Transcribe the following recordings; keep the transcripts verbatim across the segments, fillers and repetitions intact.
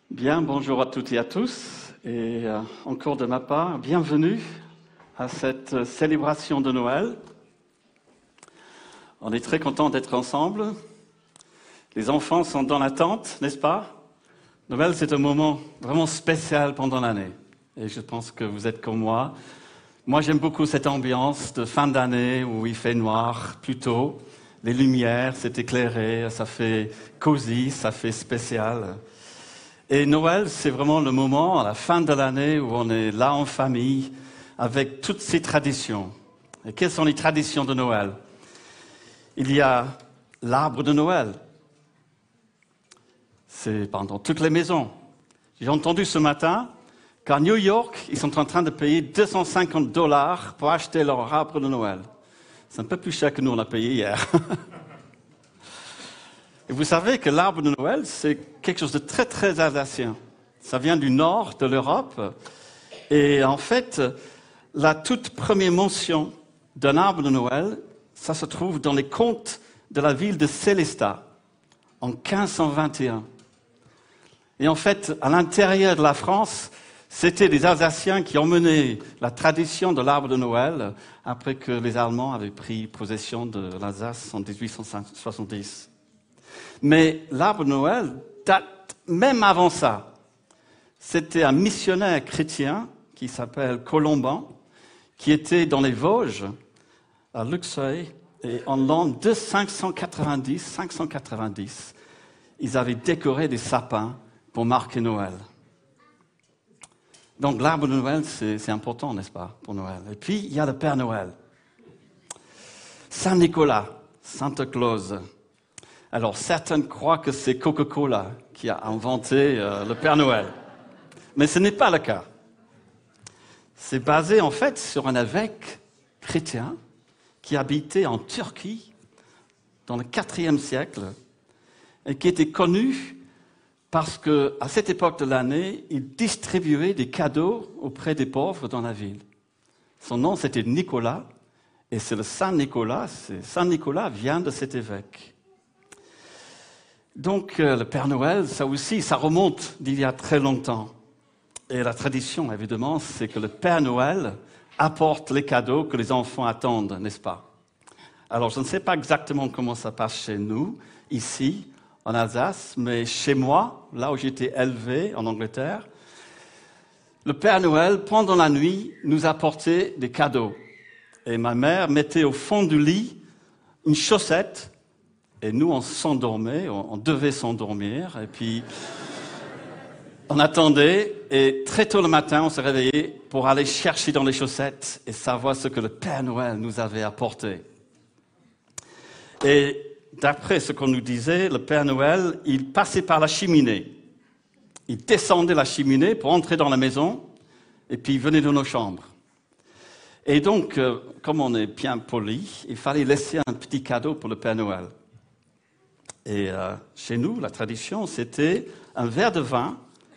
Bien, bonjour à toutes et à tous, et euh, encore de ma part, bienvenue à cette euh, célébration de Noël. On est très contents d'être ensemble. Les enfants sont dans l'attente, n'est-ce pas? Noël, c'est un moment vraiment spécial pendant l'année, et je pense que vous êtes comme moi. Moi, j'aime beaucoup cette ambiance de fin d'année où il fait noir plus tôt, les lumières, c'est éclairé, ça fait cosy, ça fait spécial. Et Noël, c'est vraiment le moment, à la fin de l'année, où on est là en famille, avec toutes ces traditions. Et quelles sont les traditions de Noël? Il y a l'arbre de Noël. C'est dans toutes les maisons. J'ai entendu ce matin qu'à New York, ils sont en train de payer deux cent cinquante dollars pour acheter leur arbre de Noël. C'est un peu plus cher que nous, on a payé hier. Et vous savez que l'arbre de Noël, c'est quelque chose de très, très alsacien. Ça vient du nord de l'Europe. Et en fait, la toute première mention d'un arbre de Noël, ça se trouve dans les contes de la ville de Sélestat, en quinze cent vingt et un. Et en fait, à l'intérieur de la France, c'était les Alsaciens qui ont mené la tradition de l'arbre de Noël après que les Allemands avaient pris possession de l'Alsace en dix-huit cent soixante-dix. Mais l'arbre de Noël date même avant ça. C'était un missionnaire chrétien qui s'appelle Colomban, qui était dans les Vosges, à Luxeuil, et en l'an de cinq cent quatre-vingt-dix, cinq cent quatre-vingt-dix, ils avaient décoré des sapins pour marquer Noël. Donc l'arbre de Noël, c'est, c'est important, n'est-ce pas, pour Noël. Et puis, il y a le Père Noël. Saint Nicolas, Santa Claus. Alors, certains croient que c'est Coca-Cola qui a inventé euh, le Père Noël. Mais ce n'est pas le cas. C'est basé, en fait, sur un évêque chrétien qui habitait en Turquie dans le quatrième siècle et qui était connu parce qu'à cette époque de l'année, il distribuait des cadeaux auprès des pauvres dans la ville. Son nom, c'était Nicolas, et c'est le Saint Nicolas. C'est, Saint Nicolas vient de cet évêque. Donc, euh, le Père Noël, ça aussi, ça remonte d'il y a très longtemps. Et la tradition, évidemment, c'est que le Père Noël apporte les cadeaux que les enfants attendent, n'est-ce pas? Alors, je ne sais pas exactement comment ça passe chez nous, ici, en Alsace, mais chez moi, là où j'étais élevé, en Angleterre, le Père Noël, pendant la nuit, nous apportait des cadeaux. Et ma mère mettait au fond du lit une chaussette. Et nous, on s'endormait, on devait s'endormir, et puis on attendait, et très tôt le matin, on se réveillait pour aller chercher dans les chaussettes et savoir ce que le Père Noël nous avait apporté. Et d'après ce qu'on nous disait, le Père Noël, il passait par la cheminée. Il descendait la cheminée pour entrer dans la maison, et puis il venait dans nos chambres. Et donc, euh, comme on est bien poli, il fallait laisser un petit cadeau pour le Père Noël. Et euh, chez nous, la tradition, c'était un verre de vin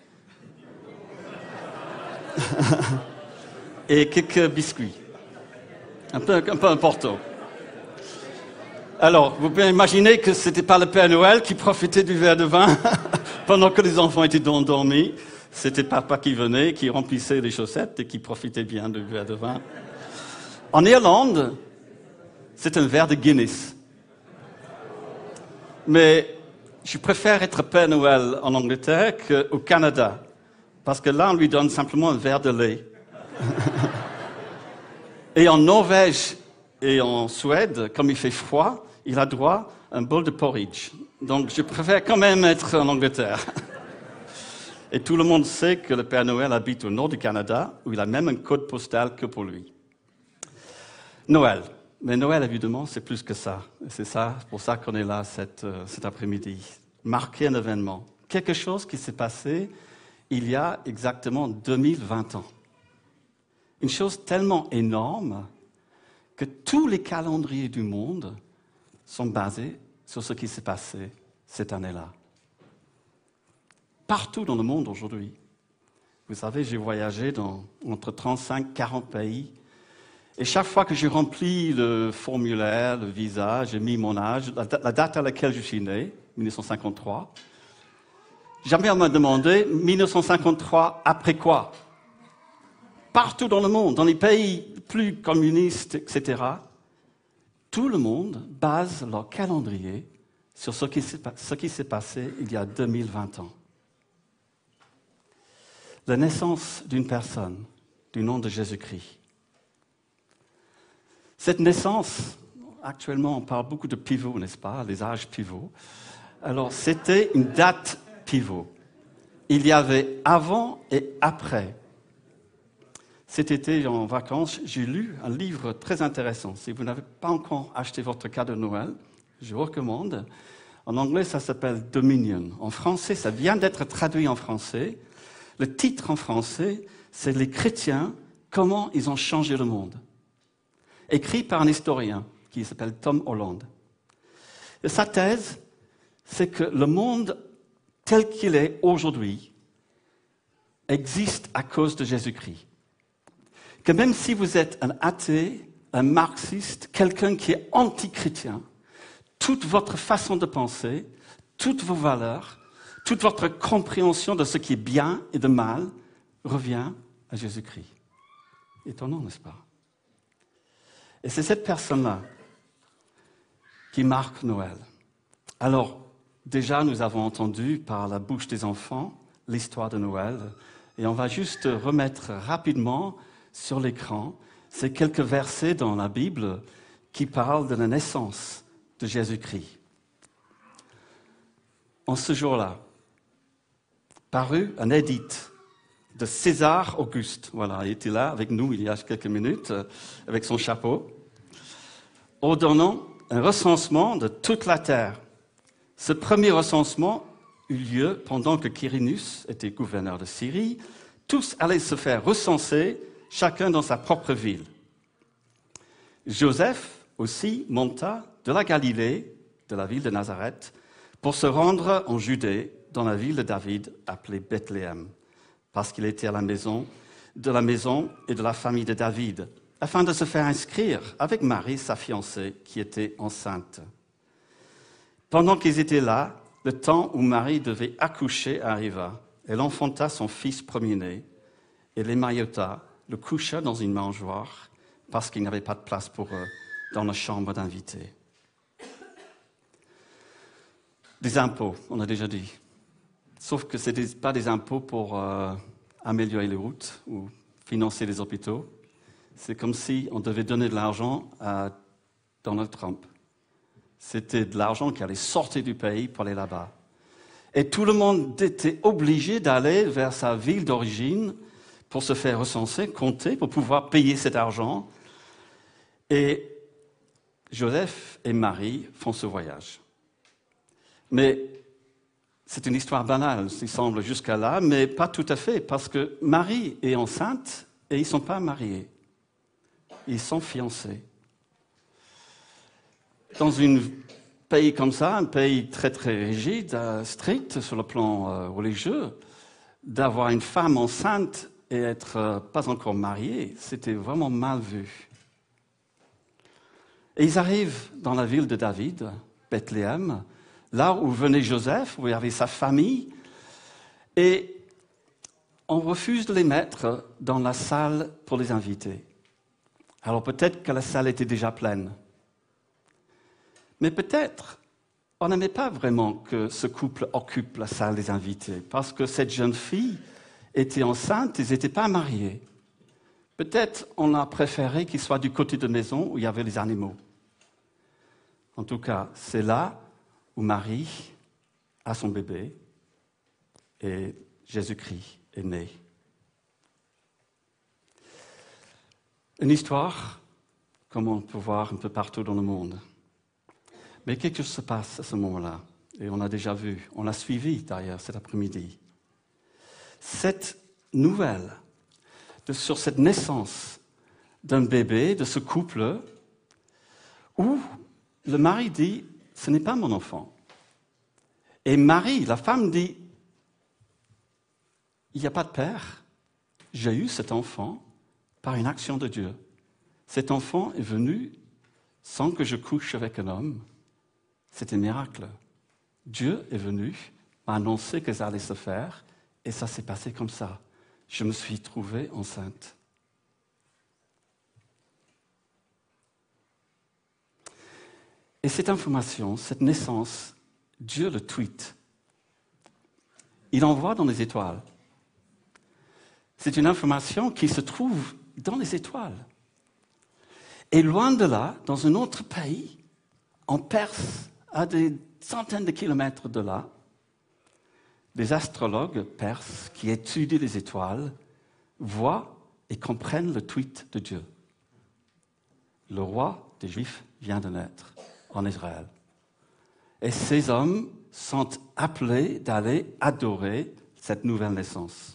et quelques biscuits. Un peu, un peu important. Alors, vous pouvez imaginer que ce n'était pas le Père Noël qui profitait du verre de vin pendant que les enfants étaient endormis. C'était papa qui venait, qui remplissait les chaussettes et qui profitait bien du verre de vin. En Irlande, c'est un verre de Guinness. Mais je préfère être Père Noël en Angleterre qu'au Canada, parce que là, on lui donne simplement un verre de lait. Et en Norvège et en Suède, comme il fait froid, il a droit à un bol de porridge. Donc, je préfère quand même être en Angleterre. Et tout le monde sait que le Père Noël habite au nord du Canada, où il a même un code postal que pour lui. Noël. Mais Noël, évidemment, c'est plus que ça. C'est ça, pour ça qu'on est là cet, euh, cet après-midi. Marquer un événement. Quelque chose qui s'est passé il y a exactement deux mille vingt ans. Une chose tellement énorme que tous les calendriers du monde sont basés sur ce qui s'est passé cette année-là. Partout dans le monde aujourd'hui. Vous savez, j'ai voyagé dans entre trente-cinq et quarante pays. Et chaque fois que j'ai rempli le formulaire, le visa, j'ai mis mon âge, la date à laquelle je suis né, mille neuf cent cinquante-trois. Jamais on m'a demandé, mille neuf cent cinquante-trois, après quoi? Partout dans le monde, dans les pays plus communistes, et cetera, tout le monde base leur calendrier sur ce qui s'est, ce qui s'est passé il y a deux mille vingt ans. La naissance d'une personne du nom de Jésus-Christ. Cette naissance, actuellement on parle beaucoup de pivot, n'est-ce pas, les âges pivots. Alors c'était une date pivot. Il y avait avant et après. Cet été, en vacances, j'ai lu un livre très intéressant. Si vous n'avez pas encore acheté votre cadeau de Noël, je vous recommande. En anglais, ça s'appelle Dominion. En français, ça vient d'être traduit en français. Le titre en français, c'est « Les chrétiens, comment ils ont changé le monde ». Écrit par un historien qui s'appelle Tom Holland. Et sa thèse, c'est que le monde tel qu'il est aujourd'hui existe à cause de Jésus-Christ. Que même si vous êtes un athée, un marxiste, quelqu'un qui est anti-chrétien, toute votre façon de penser, toutes vos valeurs, toute votre compréhension de ce qui est bien et de mal revient à Jésus-Christ. Étonnant, n'est-ce pas? Et c'est cette personne-là qui marque Noël. Alors, déjà, nous avons entendu par la bouche des enfants l'histoire de Noël, et on va juste remettre rapidement sur l'écran ces quelques versets dans la Bible qui parlent de la naissance de Jésus-Christ. En ce jour-là, parut un édit de César Auguste. Voilà, il était là avec nous il y a quelques minutes, avec son chapeau, ordonnant un recensement de toute la terre. Ce premier recensement eut lieu pendant que Quirinus était gouverneur de Syrie. Tous allaient se faire recenser, chacun dans sa propre ville. Joseph aussi monta de la Galilée, de la ville de Nazareth, pour se rendre en Judée, dans la ville de David, appelée Bethléem, parce qu'il était à la maison, de la maison et de la famille de David, afin de se faire inscrire avec Marie, sa fiancée, qui était enceinte. Pendant qu'ils étaient là, le temps où Marie devait accoucher arriva. Elle enfanta son fils premier-né, et l'émaillota, le coucha dans une mangeoire, parce qu'il n'y avait pas de place pour eux dans la chambre d'invités. Des impôts, on a déjà dit. Sauf que ce n'est pas des impôts pour euh, améliorer les routes ou financer les hôpitaux. C'est comme si on devait donner de l'argent à Donald Trump. C'était de l'argent qui allait sortir du pays pour aller là-bas. Et tout le monde était obligé d'aller vers sa ville d'origine pour se faire recenser, compter, pour pouvoir payer cet argent. Et Joseph et Marie font ce voyage. Mais c'est une histoire banale, il semble jusqu'à là, mais pas tout à fait, parce que Marie est enceinte et ils ne sont pas mariés. Ils sont fiancés. Dans un pays comme ça, un pays très très rigide, strict sur le plan euh, religieux, d'avoir une femme enceinte et être euh, pas encore mariée, c'était vraiment mal vu. Et ils arrivent dans la ville de David, Bethléem, là où venait Joseph, où il y avait sa famille, et on refuse de les mettre dans la salle pour les invités. Alors peut-être que la salle était déjà pleine. Mais peut-être on n'aimait pas vraiment que ce couple occupe la salle des invités, parce que cette jeune fille était enceinte, ils n'étaient pas mariés. Peut-être on a préféré qu'ils soient du côté de maison où il y avait les animaux. En tout cas, c'est là où Marie a son bébé et Jésus-Christ est né. Une histoire, comme on peut voir un peu partout dans le monde. Mais quelque chose se passe à ce moment-là, et on a déjà vu, on l'a suivi d'ailleurs cet après-midi. Cette nouvelle de, sur cette naissance d'un bébé, de ce couple, où le mari dit « ce n'est pas mon enfant ». Et Marie, la femme, dit « il n'y a pas de père, j'ai eu cet enfant par une action de Dieu. Cet enfant est venu sans que je couche avec un homme. C'est un miracle. Dieu est venu m'a annoncé que ça allait se faire, et ça s'est passé comme ça. Je me suis trouvée enceinte. Et cette information, cette naissance, Dieu le tweet. Il envoie dans les étoiles. C'est une information qui se trouve dans les étoiles. Et loin de là, dans un autre pays, en Perse, à des centaines de kilomètres de là, des astrologues perses qui étudient les étoiles voient et comprennent le tweet de Dieu. Le roi des Juifs vient de naître en Israël. Et ces hommes sont appelés d'aller adorer cette nouvelle naissance.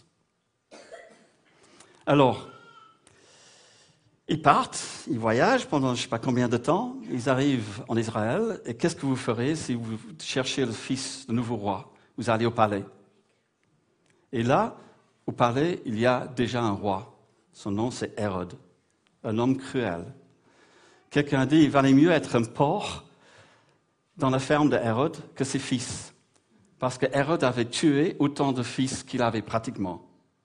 Alors, ils partent, ils voyagent pendant je ne sais pas combien de temps, ils arrivent en Israël, et qu'est-ce que vous ferez si vous cherchez le fils du nouveau roi? Vous allez au palais. Et là, au palais, il y a déjà un roi. Son nom, c'est Hérode, un homme cruel. Quelqu'un a dit qu'il valait mieux être un porc dans la ferme de Hérode que ses fils, parce que Hérode avait tué autant de fils qu'il avait pratiquement.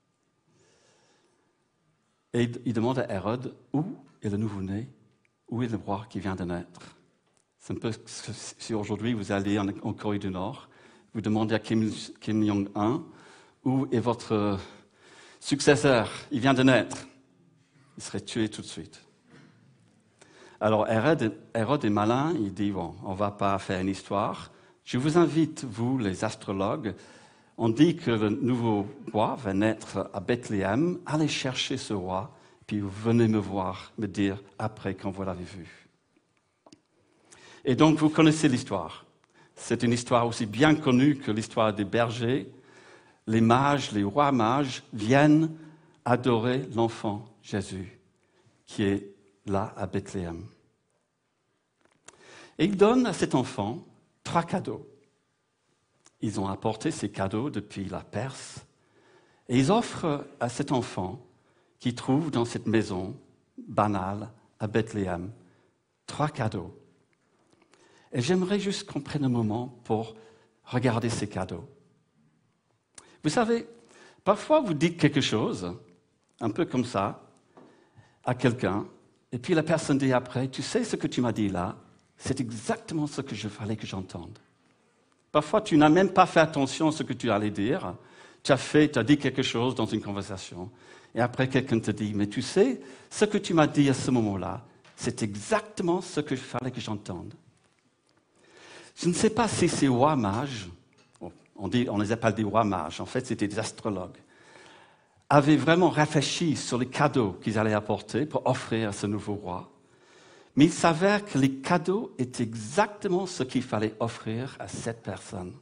Et il demande à Hérode, où est le nouveau-né? Où est le roi qui vient de naître? C'est un peu si aujourd'hui vous allez en, en Corée du Nord, vous demandez à Kim, Kim Jong-un, où est votre successeur? Il vient de naître. Il serait tué tout de suite. Alors Hérode, Hérode est malin, il dit, bon, on ne va pas faire une histoire. Je vous invite, vous, les astrologues, on dit que le nouveau roi va naître à Bethléem. Allez chercher ce roi, puis vous venez me voir, me dire après quand vous l'avez vu. Et donc, vous connaissez l'histoire. C'est une histoire aussi bien connue que l'histoire des bergers. Les mages, les rois mages viennent adorer l'enfant Jésus, qui est là à Bethléem. Et ils donnent à cet enfant trois cadeaux. Ils ont apporté ces cadeaux depuis la Perse et ils offrent à cet enfant qui trouve dans cette maison banale à Bethléem trois cadeaux. Et j'aimerais juste qu'on prenne un moment pour regarder ces cadeaux. Vous savez, parfois vous dites quelque chose, un peu comme ça, à quelqu'un, et puis la personne dit après, tu sais ce que tu m'as dit là, c'est exactement ce que je fallait que j'entende. Parfois, tu n'as même pas fait attention à ce que tu allais dire. Tu as fait, tu as dit quelque chose dans une conversation. Et après, quelqu'un te dit, mais tu sais, ce que tu m'as dit à ce moment-là, c'est exactement ce qu'il fallait que j'entende. Je ne sais pas si ces rois mages, on, dit, on les appelle des rois mages, en fait, c'était des astrologues, avaient vraiment réfléchi sur les cadeaux qu'ils allaient apporter pour offrir à ce nouveau roi. Mais il s'avère que les cadeaux étaient exactement ce qu'il fallait offrir à cette personne.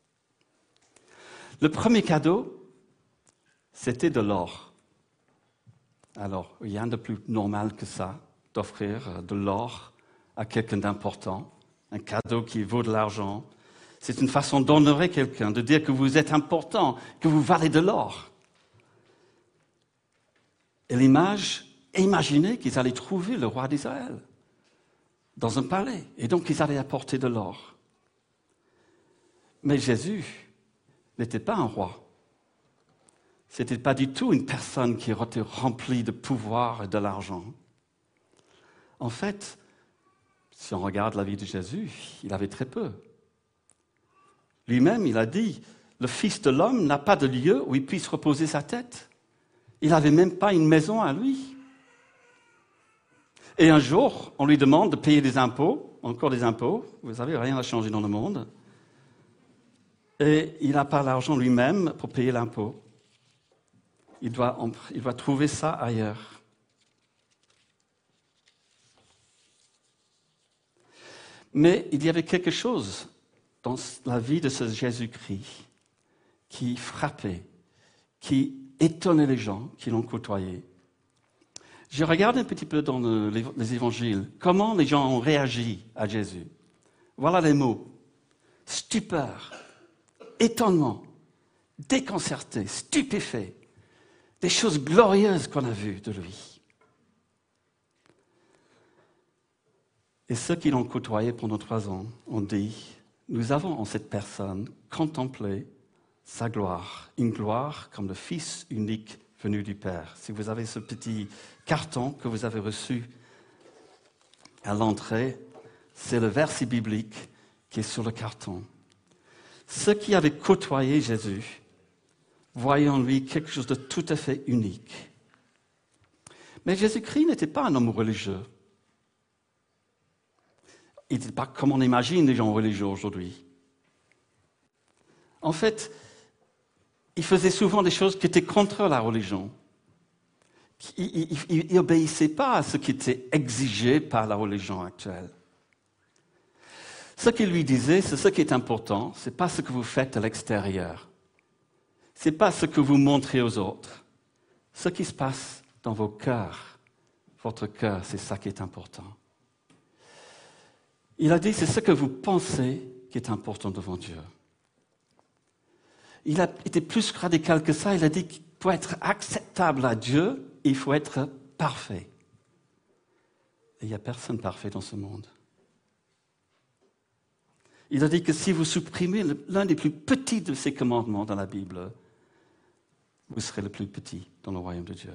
Le premier cadeau, c'était de l'or. Alors, rien de plus normal que ça, d'offrir de l'or à quelqu'un d'important, un cadeau qui vaut de l'argent. C'est une façon d'honorer quelqu'un, de dire que vous êtes important, que vous valez de l'or. Et les mages imaginaient qu'ils allaient trouver le roi d'Israël dans un palais. Et donc, ils allaient apporter de l'or. Mais Jésus n'était pas un roi. Ce n'était pas du tout une personne qui était remplie de pouvoir et de l'argent. En fait, si on regarde la vie de Jésus, il avait très peu. Lui-même, il a dit, le Fils de l'homme n'a pas de lieu où il puisse reposer sa tête. Il n'avait même pas une maison à lui. Et un jour, on lui demande de payer des impôts, encore des impôts. Vous savez, rien n'a changé dans le monde. Et il n'a pas l'argent lui-même pour payer l'impôt. Il doit, il doit trouver ça ailleurs. Mais il y avait quelque chose dans la vie de ce Jésus-Christ qui frappait, qui étonnait les gens qui l'ont côtoyé. Je regarde un petit peu dans le, les, les évangiles, comment les gens ont réagi à Jésus. Voilà les mots. Stupeur, étonnement, déconcerté, stupéfait. Des choses glorieuses qu'on a vues de lui. Et ceux qui l'ont côtoyé pendant trois ans ont dit, nous avons en cette personne contemplé sa gloire, une gloire comme le Fils unique venu du Père. Si vous avez ce petit carton que vous avez reçu à l'entrée, c'est le verset biblique qui est sur le carton. Ceux qui avaient côtoyé Jésus voyaient en lui quelque chose de tout à fait unique. Mais Jésus-Christ n'était pas un homme religieux. Il n'était pas comme on imagine les gens religieux aujourd'hui. En fait, il faisait souvent des choses qui étaient contre la religion. Il n'obéissait pas à ce qui était exigé par la religion actuelle. Ce qu'il lui disait, c'est ce qui est important, ce n'est pas ce que vous faites à l'extérieur. Ce n'est pas ce que vous montrez aux autres. Ce qui se passe dans vos cœurs, votre cœur, c'est ça qui est important. Il a dit, c'est ce que vous pensez qui est important devant Dieu. Il a été plus radical que ça, il a dit que pour être acceptable à Dieu, il faut être parfait. Et il n'y a personne parfait dans ce monde. Il a dit que si vous supprimez l'un des plus petits de ces commandements dans la Bible, vous serez le plus petit dans le royaume de Dieu.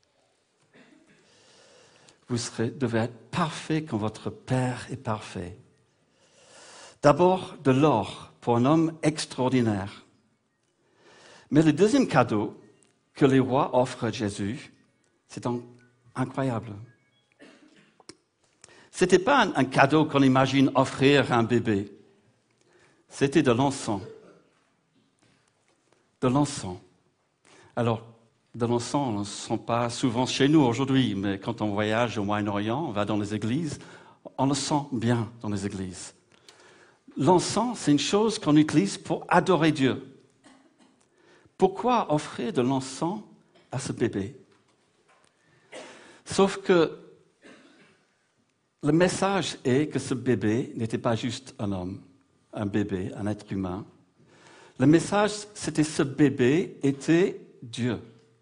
Vous serez, devez être parfait comme votre Père est parfait. D'abord, de l'or pour un homme extraordinaire. Mais le deuxième cadeau que les rois offrent à Jésus, c'est incroyable. Ce n'était pas un, un cadeau qu'on imagine offrir à un bébé. C'était de l'encens. De l'encens. Alors, de l'encens, on ne sent pas souvent chez nous aujourd'hui, mais quand on voyage au Moyen-Orient, on va dans les églises, on le sent bien dans les églises. L'encens, c'est une chose qu'on utilise pour adorer Dieu. Pourquoi offrir de l'encens à ce bébé? Sauf que le message est que ce bébé n'était pas juste un homme, un bébé, un être humain. Le message, c'était ce bébé était Dieu.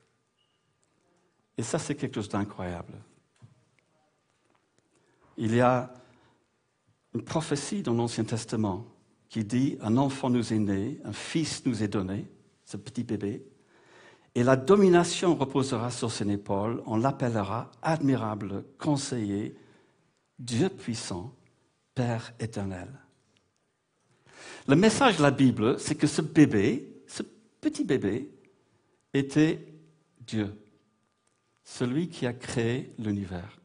Et ça, c'est quelque chose d'incroyable. Il y a une prophétie dans l'Ancien Testament qui dit « Un enfant nous est né, un fils nous est donné », ce petit bébé, et la domination reposera sur ses épaules, on l'appellera admirable, conseiller, Dieu puissant, Père éternel. Le message de la Bible, c'est que ce bébé, ce petit bébé, était Dieu, celui qui a créé l'univers.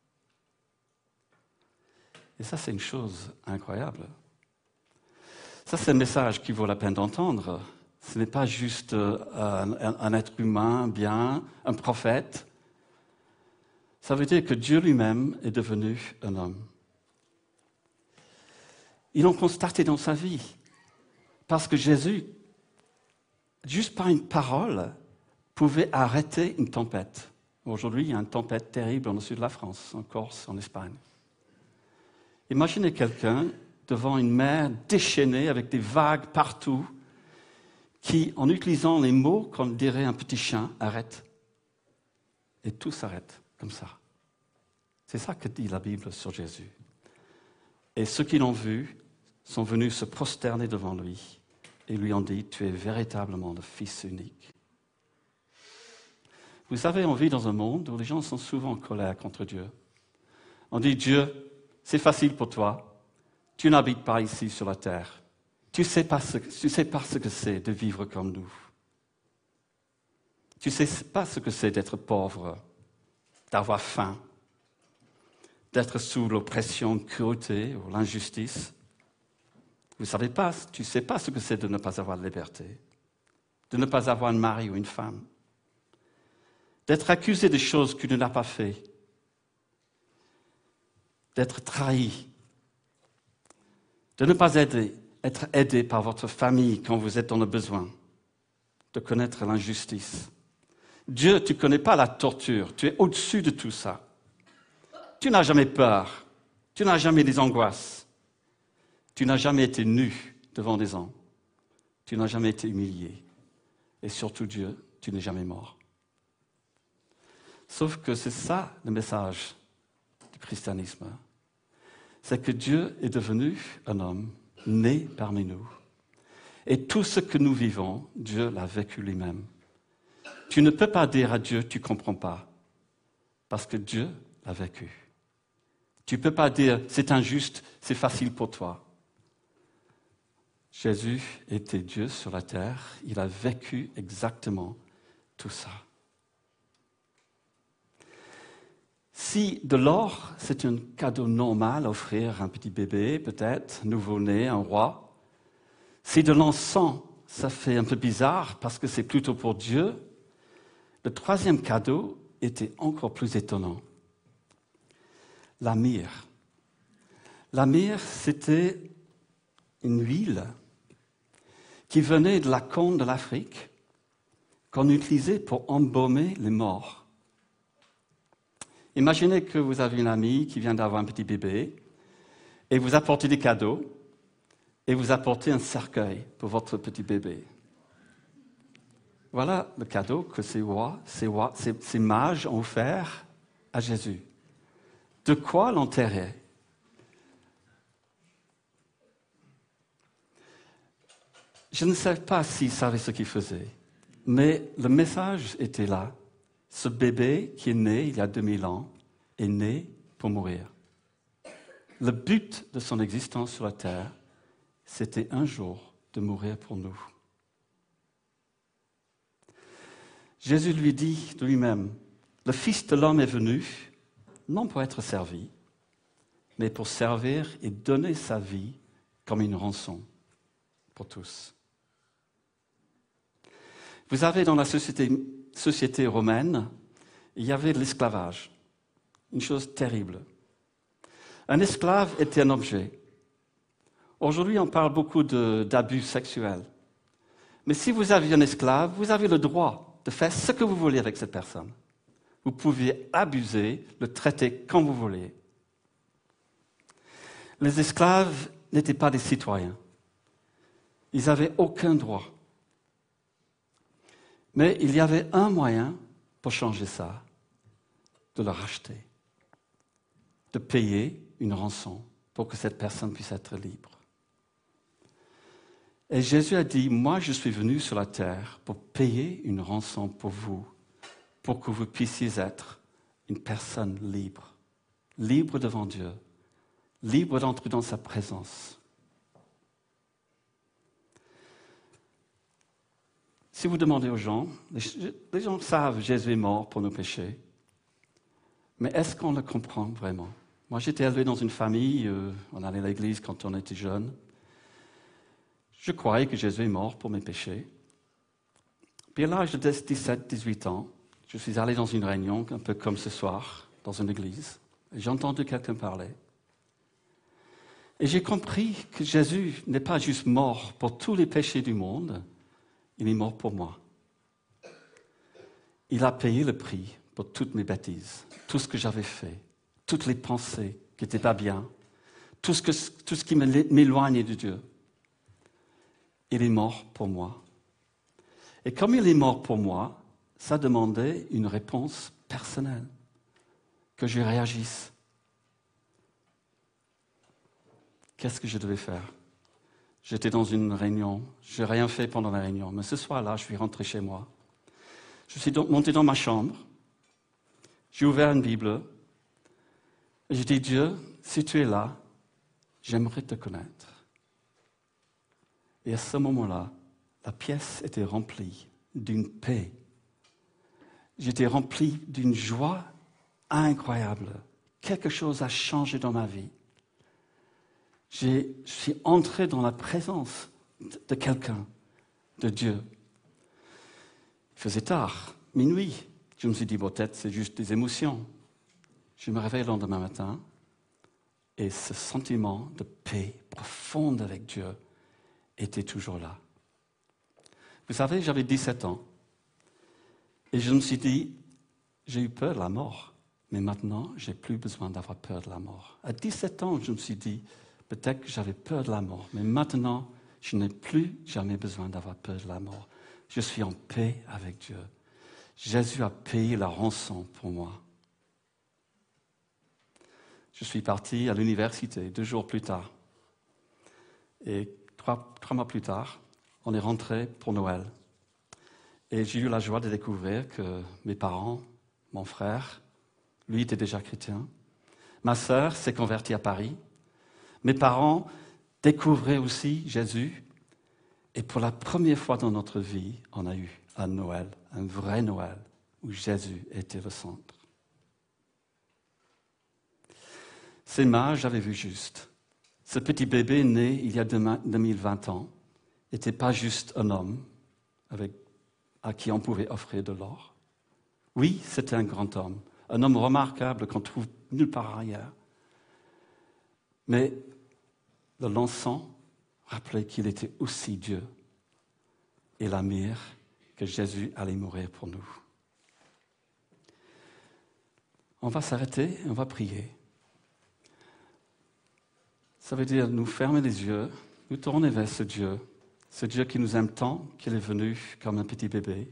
Et ça, c'est une chose incroyable. Ça, c'est un message qui vaut la peine d'entendre. Ce n'est pas juste un, un, un être humain bien, un prophète. Ça veut dire que Dieu lui-même est devenu un homme. Ils l'ont constaté dans sa vie. Parce que Jésus, juste par une parole, pouvait arrêter une tempête. Aujourd'hui, il y a une tempête terrible dans le sud de la France, en Corse, en Espagne. Imaginez quelqu'un devant une mer déchaînée avec des vagues partout, qui, en utilisant les mots qu'on dirait un petit chien, arrête. Et tout s'arrête comme ça. C'est ça que dit la Bible sur Jésus. Et ceux qui l'ont vu sont venus se prosterner devant lui et lui ont dit « Tu es véritablement le Fils unique ». Vous savez, on vit dans un monde où les gens sont souvent en colère contre Dieu. On dit « Dieu, c'est facile pour toi. Tu n'habites pas ici sur la terre. Tu ne sais pas ce que, tu sais pas ce que c'est de vivre comme nous. Tu ne sais pas ce que c'est d'être pauvre, d'avoir faim, d'être sous l'oppression, la cruauté ou l'injustice. Vous savez pas, tu ne sais pas ce que c'est de ne pas avoir de liberté, de ne pas avoir un mari ou une femme, d'être accusé de choses que tu n'as pas fait, d'être trahi, de ne pas aider, être aidé par votre famille quand vous êtes dans le besoin, de connaître l'injustice. Dieu, tu ne connais pas la torture, tu es au-dessus de tout ça. Tu n'as jamais peur, tu n'as jamais des angoisses, tu n'as jamais été nu devant des hommes, tu n'as jamais été humilié, et surtout Dieu, tu n'es jamais mort. Sauf que c'est ça le message du christianisme. C'est que Dieu est devenu un homme, né parmi nous. Et tout ce que nous vivons, Dieu l'a vécu lui-même. Tu ne peux pas dire à Dieu, tu ne comprends pas, parce que Dieu l'a vécu. Tu ne peux pas dire, c'est injuste, c'est facile pour toi. Jésus était Dieu sur la terre, il a vécu exactement tout ça. Si de l'or, c'est un cadeau normal à offrir à un petit bébé, peut-être, nouveau-né, un roi, si de l'encens, ça fait un peu bizarre parce que c'est plutôt pour Dieu, le troisième cadeau était encore plus étonnant. La myrrhe. La myrrhe, c'était une huile qui venait de la cône de l'Afrique, qu'on utilisait pour embaumer les morts. Imaginez que vous avez une amie qui vient d'avoir un petit bébé, et vous apportez des cadeaux, et vous apportez un cercueil pour votre petit bébé. Voilà le cadeau que ces rois, ces, rois, ces, ces mages ont offert à Jésus. De quoi l'enterrer? Je ne sais pas s'ils savaient ce qu'ils faisaient, mais le message était là. Ce bébé qui est né il y a deux mille ans est né pour mourir. Le but de son existence sur la terre, c'était un jour de mourir pour nous. Jésus lui dit de lui-même, le Fils de l'homme est venu, non pour être servi, mais pour servir et donner sa vie comme une rançon pour tous. Vous avez dans la société, société romaine, il y avait de l'esclavage, une chose terrible. Un esclave était un objet. Aujourd'hui, on parle beaucoup de, d'abus sexuels. Mais si vous aviez un esclave, vous avez le droit de faire ce que vous voulez avec cette personne. Vous pouviez abuser, le traiter comme vous voulez. Les esclaves n'étaient pas des citoyens. Ils n'avaient aucun droit. Mais il y avait un moyen pour changer ça, de le racheter, de payer une rançon pour que cette personne puisse être libre. Et Jésus a dit, moi je suis venu sur la terre pour payer une rançon pour vous, pour que vous puissiez être une personne libre, libre devant Dieu, libre d'entrer dans sa présence. Si vous demandez aux gens, les gens savent que Jésus est mort pour nos péchés, mais est-ce qu'on le comprend vraiment? Moi, j'étais élevé dans une famille, euh, on allait à l'église quand on était jeune. Je croyais que Jésus est mort pour mes péchés. Puis à l'âge de dix-sept dix-huit ans, je suis allé dans une réunion, un peu comme ce soir, dans une église, et j'ai entendu quelqu'un parler. Et j'ai compris que Jésus n'est pas juste mort pour tous les péchés du monde, il est mort pour moi. Il a payé le prix pour toutes mes bêtises, tout ce que j'avais fait, toutes les pensées qui n'étaient pas bien, tout ce, que, tout ce qui m'éloignait de Dieu. Il est mort pour moi. Et comme il est mort pour moi, ça demandait une réponse personnelle, que je réagisse. Qu'est-ce que je devais faire? J'étais dans une réunion, je n'ai rien fait pendant la réunion, mais ce soir-là, je suis rentré chez moi. Je suis donc monté dans ma chambre, j'ai ouvert une Bible, et j'ai dit, Dieu, si tu es là, j'aimerais te connaître. Et à ce moment-là, la pièce était remplie d'une paix. J'étais rempli d'une joie incroyable. Quelque chose a changé dans ma vie. J'ai, je suis entré dans la présence de quelqu'un, de Dieu. Il faisait tard, minuit. Je me suis dit, bon, peut-être c'est juste des émotions. Je me réveille le lendemain matin et ce sentiment de paix profonde avec Dieu était toujours là. Vous savez, j'avais dix-sept ans et je me suis dit, j'ai eu peur de la mort, mais maintenant, je n'ai plus besoin d'avoir peur de la mort. À dix-sept ans, je me suis dit, peut-être que j'avais peur de la mort, mais maintenant, je n'ai plus jamais besoin d'avoir peur de la mort. Je suis en paix avec Dieu. Jésus a payé la rançon pour moi. Je suis parti à l'université deux jours plus tard. Et trois, trois mois plus tard, on est rentré pour Noël. Et j'ai eu la joie de découvrir que mes parents, mon frère, lui était déjà chrétien. Ma sœur s'est convertie à Paris. Mes parents découvraient aussi Jésus. Et pour la première fois dans notre vie, on a eu un Noël, un vrai Noël, où Jésus était le centre. Ces mages avaient vu juste. Ce petit bébé né il y a deux mille vingt ans n'était pas juste un homme avec, à qui on pouvait offrir de l'or. Oui, c'était un grand homme, un homme remarquable qu'on trouve nulle part ailleurs. Mais le l'encens rappelait qu'il était aussi Dieu et la mire que Jésus allait mourir pour nous. On va s'arrêter et on va prier. Ça veut dire nous fermer les yeux, nous tourner vers ce Dieu, ce Dieu qui nous aime tant qu'il est venu comme un petit bébé.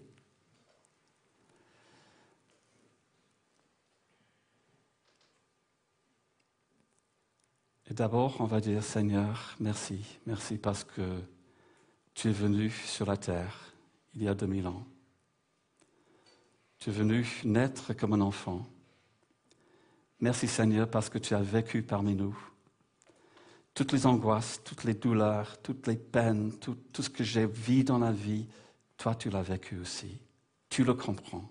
Et d'abord, on va dire, Seigneur, merci, merci parce que tu es venu sur la terre il y a deux mille ans. Tu es venu naître comme un enfant. Merci Seigneur parce que tu as vécu parmi nous. Toutes les angoisses, toutes les douleurs, toutes les peines, tout, tout ce que j'ai vu dans la vie, toi tu l'as vécu aussi. Tu le comprends.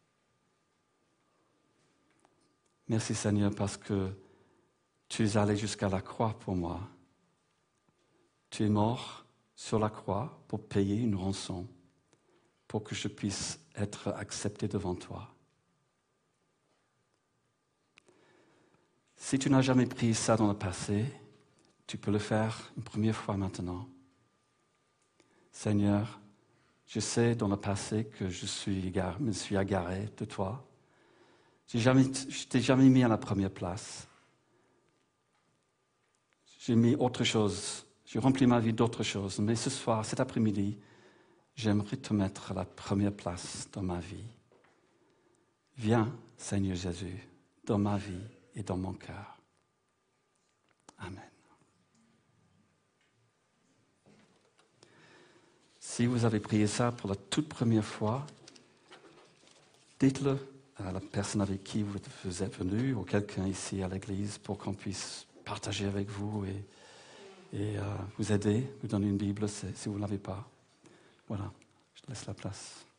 Merci Seigneur parce que tu es allé jusqu'à la croix pour moi. Tu es mort sur la croix pour payer une rançon, pour que je puisse être accepté devant toi. Si tu n'as jamais pris ça dans le passé, tu peux le faire une première fois maintenant. Seigneur, je sais dans le passé que je suis égaré, me suis égaré de toi. J'ai jamais, je t'ai jamais mis à la première place. J'ai mis autre chose. J'ai rempli ma vie d'autre chose. Mais ce soir, cet après-midi, j'aimerais te mettre à la première place dans ma vie. Viens, Seigneur Jésus, dans ma vie et dans mon cœur. Amen. Si vous avez prié ça pour la toute première fois, dites-le à la personne avec qui vous êtes venu ou quelqu'un ici à l'église pour qu'on puisse partager avec vous et, et euh, vous aider, vous donner une Bible si, si vous ne l'avez pas. Voilà, je laisse la place.